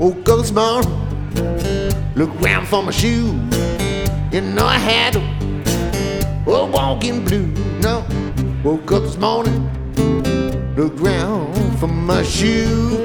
Woke up this morning, looked around for my shoes. You know I had a walking blue. No, woke up this morning, looked around for my shoes.